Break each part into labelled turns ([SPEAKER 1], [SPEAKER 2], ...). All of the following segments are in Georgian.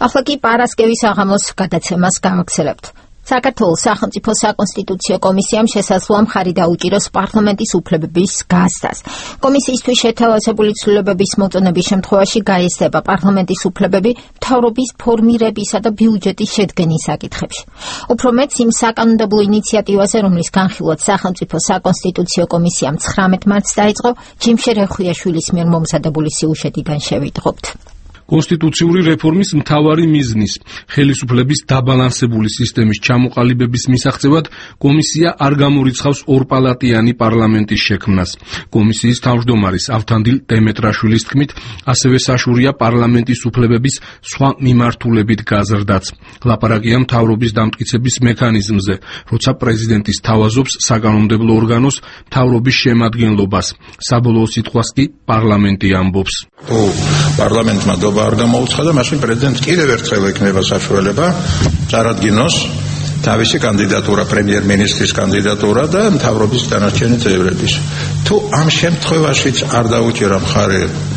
[SPEAKER 1] ახლა კი პარასკევის აღამოს გადაცემას გავაგრძელებთ. საქართველოს სახელმწიფო საკონსტიტუციო კომისიამ შესაძლოა მხარი დაუჭიროს პარლამენტის უფლებების გაზრდას. კომისიისთვის შეთავაზებული ცვლილებების მოწონების შემთხვევაში გაიზრდება პარლამენტის უფლებები მთავრობის ფორმირებისა და ბიუჯეტის შედგენის საკითხებში. უფრო მეტს იმ საკანონმდებლო ინიციატივაზე, რომლის განხილვაც სახელმწიფო საკონსტიტუციო კომისიამ 19 მარტს დაიწყო, ჯიმშერ ხვიაშვილის მიერ მომზადებული სიუჟეტიდან შევიტყობთ.
[SPEAKER 2] კონსტიტუციური რეფორმის მთავარი მიზნის ხელისუფლების დაბალანსებული სისტემის ჩამოყალიბების მისაღწევად კომისია არ გამორიცხავს ორპალატიანი პარლამენტის შექმნას. კომისიის თავმჯდომარის ავთანდილ დემეტრაშვილის თქმით, ასევე საშუალია პარლამენტის უფლებების სხვა მიმართულებით გაზრდაც. ლაპარაკია მთავრობის დამტკიცების მექანიზმზე, როცა პრეზიდენტი სთავაზობს საკანონმდებლო ორგანოს მთავრობის შემადგენლობას. საბოლოო სიტყვას კი პარლამენტი ამბობს.
[SPEAKER 3] პარლამენტმა არ გამოუცხადა, მაშინ პრეზიდენტს კიდევ ერთხელ ექნება საშუალება წარადგინოს თავისი კანდიდატურა, პრემიერ-მინისტრის კანდიდატურა და მთავრობის დანარჩენი წევრების. თუ ამ შემთხვევაშიც არ დაუჭირა მხარი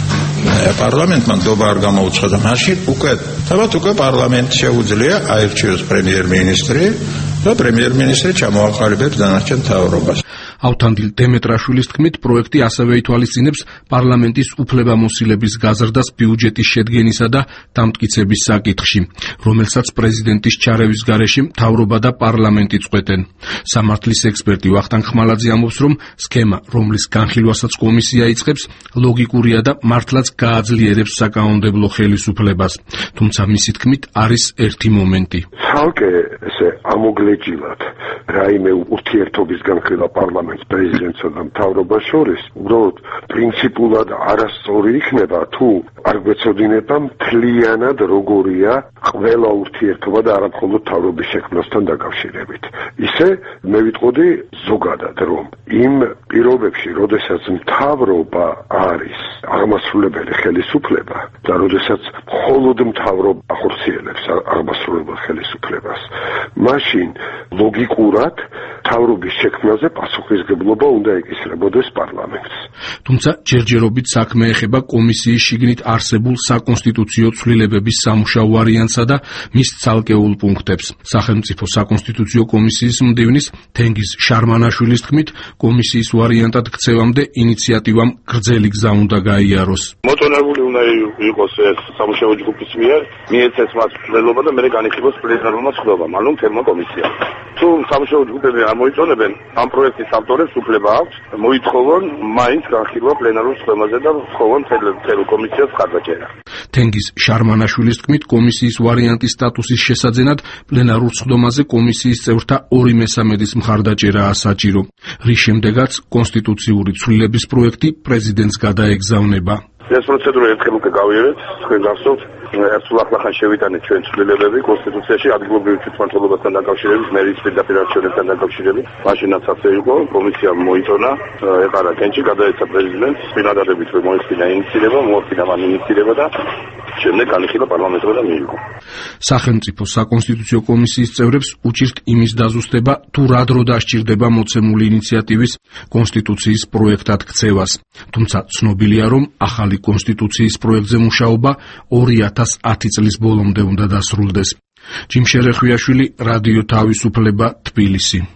[SPEAKER 3] პარლამენტმა ნდობა არ გამოუცხადა, მაშინ უკვე პარლამენტს შეუძლია აირჩიოს პრემიერ-მინისტრი და პრემიერ-მინისტრი ჩამოაყალიბებს დანარჩენ მთავრობას.
[SPEAKER 2] ავთანდილ დემეტრაშვილის თქმით, პროექტი ასევე ითვალისწინებს პარლამენტის უფლებამოსილების გაზრდას ბიუჯეტის შედგენისა და დამტკიცების საკითხში, რომელსაც პრეზიდენტის ჩარევის გარეშე მთავრობა და პარლამენტი წყვეტენ. სამართლის ექსპერტი ვახტანგ ხმალაძე ამბობს, რომ სქემა, რომლის განხილვასაც კომისია იწყებს, ლოგიკურია და მართლაც გააძლიერებს საკანონმდებლო ხელისუფლებას. თუმცა მისი თქმით არის ერთი მომენტი.
[SPEAKER 4] ცალკე ესე ამოგლეჯილად რაიმე ურთიერთობის განხილვა პარლამენტს, პრეზიდენტსა და მთავრობას შორის, უბრალოდ პრინციპულად არასწორი იქნება, თუ არ გვეცოდინება მთლიანად როგორია ყველა ურთიერთობა და არა მხოლოდ მთავრობის შექმნასთან დაკავშირებით. ისე მე ვიტყოდი ზოგადად, რომ იმ პირობებში, როდესაც მთავრობა არის აღმასრულებელი ხელისუფლება და როდესაც მხოლოდ მთავრობა ახორციელებს აღმასრულებელ ხელისუფლებას, მაშინ ლოგიკურად მთავრობის შექმნაზე პასუხისმგებლობა უნდა ეკისრებოდეს პარლამენტს.
[SPEAKER 2] თუმცა ჯერჯერობით საქმე ეხება კომისიის შიგნით არსებულ საკონსტიტუციო ცვლილებების სამუშაო ვარიანტსა და მის ცალკეულ პუნქტებს. სახელმწიფო საკონსტიტუციო კომისიის მდივნის თენგიზ შარმანაშვილის თქმით, კომისიის ვარიანტად ქცევამდე ინიციატივამ გრძელი გზა უნდა გაიაროს.
[SPEAKER 5] მოწონებული უნდა იყოს ეს სამუშაო ჯგუფის მიერ, მიეცეს მას მცდელობა და მერე განიხილოს პლენარულმა ცდობამ, ანუ თერმო კომისია. თუ სამუშაო ჯგუფები არ მოიწონებენ, ამ პროექტის ავტორებს უფლება აქვს მოითხოვონ მაინც განხილვა პლენარულ სხდომაზე და თხოვონ მთელ კომისიას ხარდაჭერა.
[SPEAKER 2] თენგიზ შარმანაშვილის თქმით, კომისიის ვარიანტის სტატუსის შესაძენად პლენარულ სხდომაზე კომისიის წევრთა 2/3 მხარდაჭერაა საჭირო, რის შემდეგაც კონსტიტუციური ცვლილების პროექტი პრეზიდენტს გადაეგზავნება.
[SPEAKER 5] ეს პროცედურა ერთხელ უკვე გავიარეთ, თქვენ გახსოვთ, ერთულ ახლახან შევიტანეთ ჩვენ ცვლილებები კონსტიტუციაში ადგილობრივი თვითმმართველობასთან დაკავშირებით, მერის პირდაპირ არჩევნებთან დაკავშირებით. მაშინაც ასე იყო, კომისია მოიწონა, ეყარა კენჭი, გადაეცა პრეზიდენტს, წინადადებით მოიხსნა ინიციირება, მოახდინა მან ინიციირება და შემდეგ განიხილა პარლამენტმა და მიიღო.
[SPEAKER 2] სახელმწიფო საკონსტიტუციო კომისიის წევრებს უჭირთ იმის დაზუსტება, თუ რა დრო დასჭირდება მოცემული ინიციატივის კონსტიტუციის პროექტად ქცევას. თუმცა ცნობილია, რომ ახალი კონსტიტუციის პროექტზე მუშაობა 2010 წლის ბოლომდე უნდა დასრულდეს. ჯიმშერ ხვიაშვილი, რადიო თავისუფლება, თბილისი.